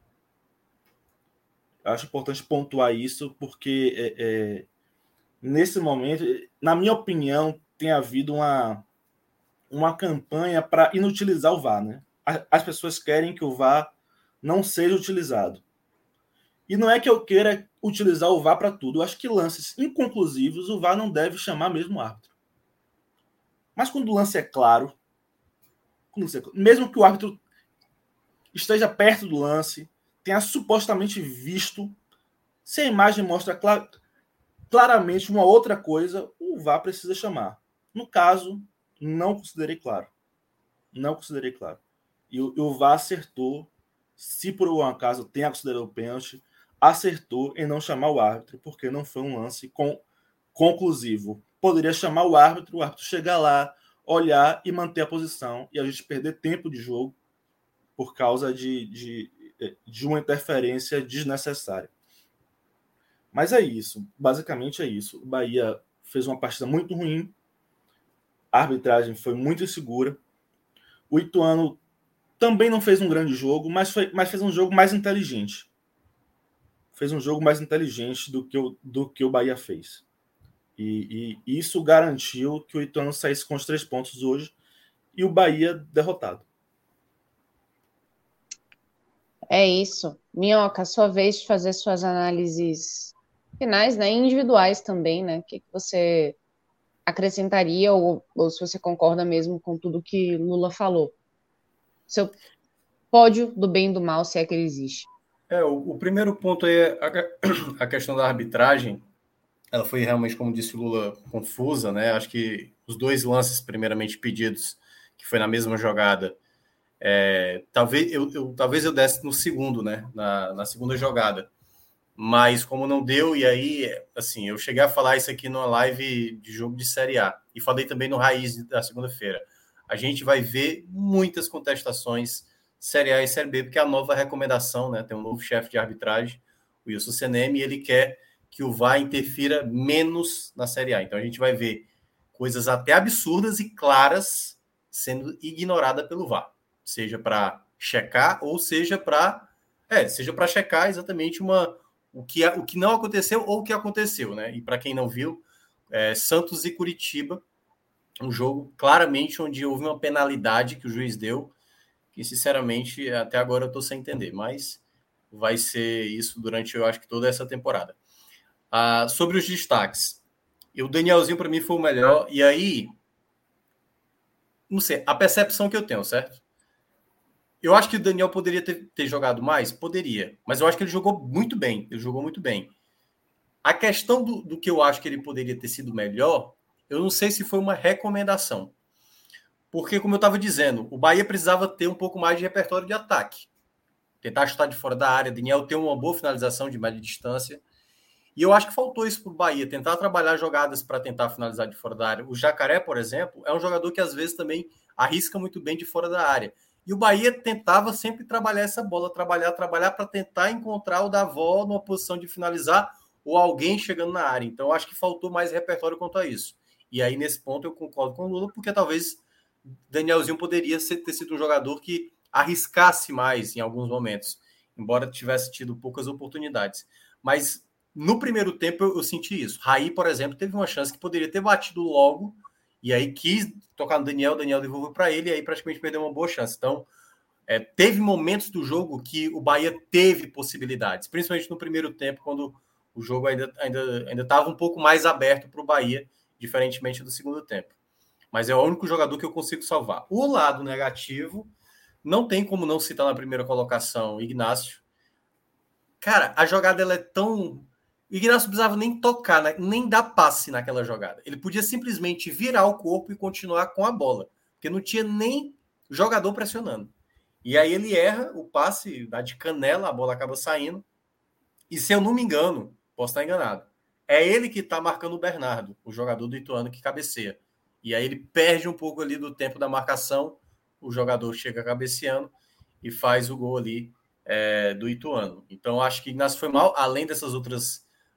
Acho importante pontuar isso, porque nesse momento, na minha opinião, tem havido uma campanha para inutilizar o VAR. Né? As pessoas querem que o VAR não seja utilizado. E não é que eu queira utilizar o VAR para tudo. Eu acho que lances inconclusivos, o VAR não deve chamar mesmo o árbitro. Mas quando o lance é claro, mesmo que o árbitro esteja perto do lance, tenha supostamente visto, se a imagem mostra claramente uma outra coisa, o VAR precisa chamar. No caso, não considerei claro. Não considerei claro. E o VAR acertou, se por um acaso tenha considerado o pênalti, acertou em não chamar o árbitro, porque não foi um lance conclusivo. Poderia chamar o árbitro chegar lá, olhar e manter a posição, e a gente perder tempo de jogo por causa de uma interferência desnecessária. Mas é isso, basicamente é isso. O Bahia fez uma partida muito ruim, a arbitragem foi muito insegura, o Ituano também não fez um grande jogo, mas fez um jogo mais inteligente. Fez um jogo mais inteligente do que o Bahia fez. E isso garantiu que o Ituano saísse com os 3 pontos hoje e o Bahia derrotado. É isso. Minhoca, sua vez de fazer suas análises finais, né? Individuais também, né? O que você acrescentaria ou se você concorda mesmo com tudo que Lula falou? Seu pódio do bem e do mal, se é que ele existe. O primeiro ponto é a questão da arbitragem. Ela foi realmente, como disse o Lula, confusa, né? Acho que os 2 lances primeiramente pedidos, que foi na mesma jogada, talvez eu desse no segundo, né? Na segunda jogada. Mas como não deu, e aí, assim, eu cheguei a falar isso aqui numa live de jogo de Série A, e falei também no Raiz da segunda-feira. A gente vai ver muitas contestações Série A e Série B, porque a nova recomendação, né? Tem um novo chefe de arbitragem, o Wilson Seneme, e ele quer que o VAR interfira menos na Série A. Então a gente vai ver coisas até absurdas e claras sendo ignoradas pelo VAR, seja para checar ou seja para checar exatamente o que não aconteceu ou o que aconteceu, né? E para quem não viu, Santos e Curitiba, um jogo claramente onde houve uma penalidade que o juiz deu, que sinceramente até agora eu estou sem entender, mas vai ser isso durante, eu acho que toda essa temporada. Sobre os destaques, o Danielzinho para mim foi o melhor, e aí, não sei, a percepção que eu tenho, certo? Eu acho que o Daniel poderia ter jogado mais? Poderia, mas eu acho que ele jogou muito bem, A questão do que eu acho que ele poderia ter sido melhor, eu não sei se foi uma recomendação, porque, como eu estava dizendo, o Bahia precisava ter um pouco mais de repertório de ataque, tentar chutar de fora da área, Daniel ter uma boa finalização de média distância. E eu acho que faltou isso para o Bahia, tentar trabalhar jogadas para tentar finalizar de fora da área. O Jacaré, por exemplo, é um jogador que às vezes também arrisca muito bem de fora da área. E o Bahia tentava sempre trabalhar essa bola, trabalhar para tentar encontrar o Davó numa posição de finalizar ou alguém chegando na área. Então, eu acho que faltou mais repertório quanto a isso. E aí, nesse ponto, eu concordo com o Lula, porque talvez Danielzinho poderia ter sido um jogador que arriscasse mais em alguns momentos, embora tivesse tido poucas oportunidades. Mas no primeiro tempo eu senti isso. Raí, por exemplo, teve uma chance que poderia ter batido logo, e aí quis tocar no Daniel devolveu para ele, e aí praticamente perdeu uma boa chance. Então, teve momentos do jogo que o Bahia teve possibilidades, principalmente no primeiro tempo, quando o jogo ainda estava um pouco mais aberto para o Bahia, diferentemente do segundo tempo. Mas é o único jogador que eu consigo salvar. O lado negativo, não tem como não citar na primeira colocação Ignacio. Cara, a jogada ela é tão... O Ignacio não precisava nem tocar, nem dar passe naquela jogada. Ele podia simplesmente virar o corpo e continuar com a bola, porque não tinha nem jogador pressionando. E aí ele erra o passe, dá de canela, a bola acaba saindo. E se eu não me engano, posso estar enganado, é ele que está marcando o Bernardo, o jogador do Ituano que cabeceia. E aí ele perde um pouco ali do tempo da marcação, o jogador chega cabeceando e faz o gol ali do Ituano. Então acho que Ignacio foi mal, além dessas outras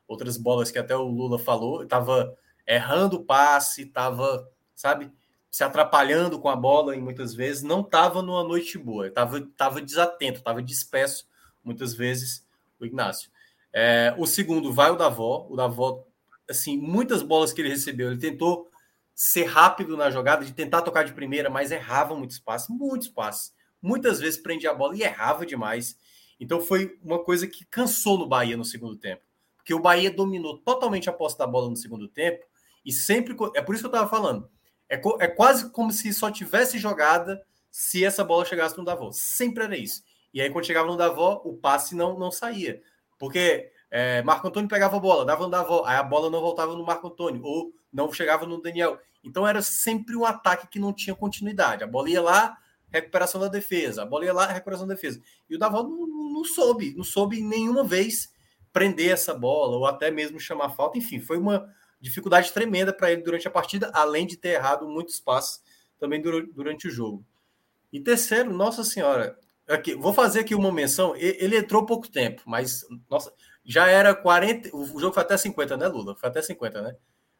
outras bolas que até o Lula falou, estava errando o passe, estava, sabe, se atrapalhando com a bola e muitas vezes não estava numa noite boa, estava desatento, estava disperso muitas vezes o Ignacio. O segundo vai o Davó, assim, muitas bolas que ele recebeu, ele tentou ser rápido na jogada, de tentar tocar de primeira, mas errava muitos passes, muitas vezes prendia a bola e errava demais. Então foi uma coisa que cansou no Bahia no segundo tempo, porque o Bahia dominou totalmente a posse da bola no segundo tempo, e sempre, é por isso que eu estava falando, é quase como se só tivesse jogada se essa bola chegasse no Davó. Sempre era isso. E aí, quando chegava no Davó, o passe não saía. Porque Marco Antônio pegava a bola, dava no Davó, aí a bola não voltava no Marco Antônio, ou não chegava no Daniel. Então, era sempre um ataque que não tinha continuidade. A bola ia lá, recuperação da defesa. A bola ia lá, recuperação da defesa. E o Davó não soube nenhuma vez prender essa bola, ou até mesmo chamar falta. Enfim, foi uma dificuldade tremenda para ele durante a partida, além de ter errado muitos passes também durante o jogo. E terceiro, nossa senhora, vou fazer aqui uma menção, ele entrou pouco tempo, mas nossa, já era 40, o jogo foi até 50, né, Lula? Foi até 50, né?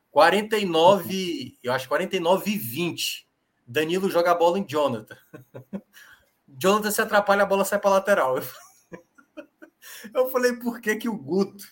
49, eu acho 49-20. Danilo joga a bola em Jonathan. Jonathan se atrapalha, a bola sai para a lateral. Eu falei, por que o Guto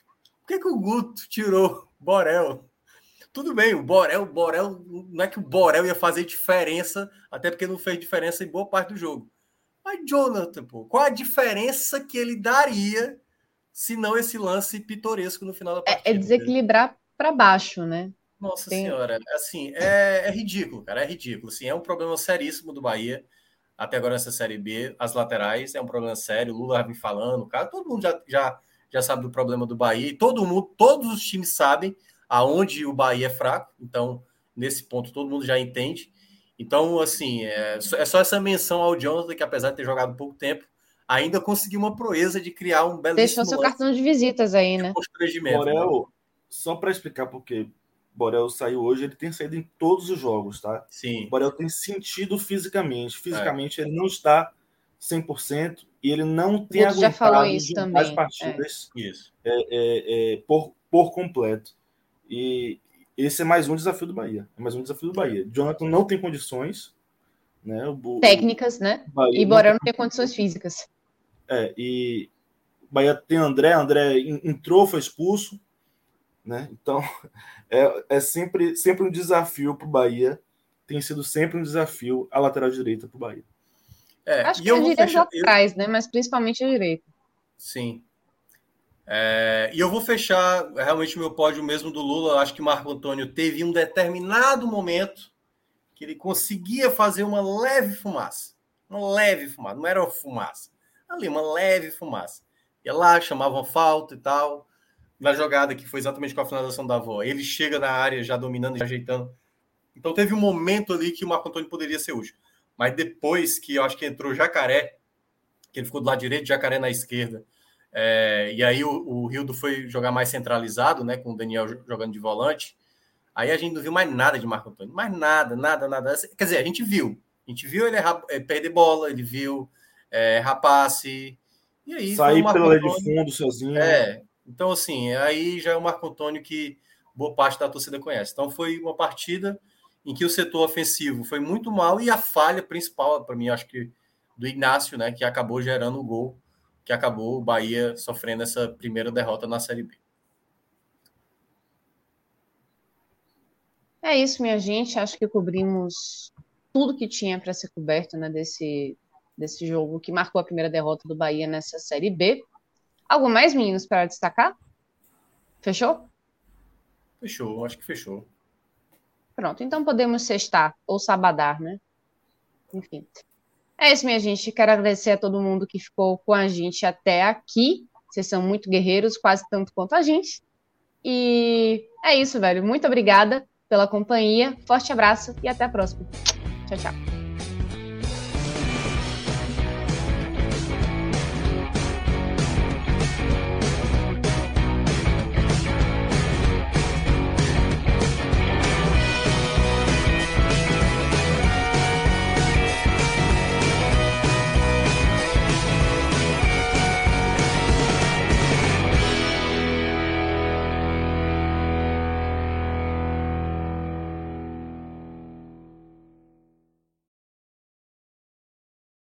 tirou Borel? Tudo bem, o Borel, não é que o Borel ia fazer diferença, até porque não fez diferença em boa parte do jogo. Mas Jonathan, pô, qual a diferença que ele daria se não esse lance pitoresco no final da partida? É desequilibrar para baixo, né? Nossa senhora, assim, é ridículo, cara, é ridículo. Assim, é um problema seríssimo do Bahia, até agora nessa Série B, as laterais, é um problema sério, o Lula vem falando, cara, todo mundo já sabe do problema do Bahia, e todos os times sabem aonde o Bahia é fraco, então, nesse ponto, todo mundo já entende. Então, assim, é só essa menção ao Jonathan, que apesar de ter jogado pouco tempo, ainda conseguiu uma proeza de criar um belíssimo... Deixou seu cartão de visitas aí, né? Borel, né? Só para explicar porque Borel saiu hoje, ele tem saído em todos os jogos, tá? Sim. Borel tem sentido fisicamente. Fisicamente, ele não está 100% e ele não tem aguentado já falou isso as partidas por completo. E esse é mais um desafio do Bahia. Jonathan não tem condições, né? Técnicas, né? E Borel não tem condições físicas. E o Bahia tem André entrou, foi expulso, né? Então é sempre um desafio para o Bahia. Tem sido sempre um desafio a lateral direita para o Bahia. Acho que eu diria já atrás, né? Mas principalmente a direita. Sim. E eu vou fechar realmente o meu pódio mesmo do Lula. Eu acho que o Marco Antônio teve um determinado momento que ele conseguia fazer uma leve fumaça. Não era uma fumaça. Ali, uma leve fumaça. Ia lá, chamava uma falta e tal. Na jogada que foi exatamente com a finalização da avó. Ele chega na área já dominando e ajeitando. Então teve um momento ali que o Marco Antônio poderia ser útil. Mas depois que eu acho que entrou Jacaré, que ele ficou do lado direito, Jacaré na esquerda, e aí o Rildo foi jogar mais centralizado, né, com o Daniel jogando de volante, aí a gente não viu mais nada de Marco Antônio, mais nada. Quer dizer, a gente viu ele perder bola, ele viu rapace, e aí sair pela linha de fundo sozinho. Então assim, aí já é o Marco Antônio que boa parte da torcida conhece. Então foi uma partida em que o setor ofensivo foi muito mal e a falha principal, para mim, acho que do Ignacio, né, que acabou gerando o gol, que acabou o Bahia sofrendo essa primeira derrota na Série B. É isso, minha gente. Acho que cobrimos tudo que tinha para ser coberto, né, desse jogo que marcou a primeira derrota do Bahia nessa Série B. Algo mais, meninos, para destacar? Fechou? Fechou, acho que fechou. Pronto, então podemos sextar ou sabadar, né? Enfim. É isso, minha gente. Quero agradecer a todo mundo que ficou com a gente até aqui. Vocês são muito guerreiros, quase tanto quanto a gente. E é isso, velho. Muito obrigada pela companhia. Forte abraço e até a próxima. Tchau, tchau.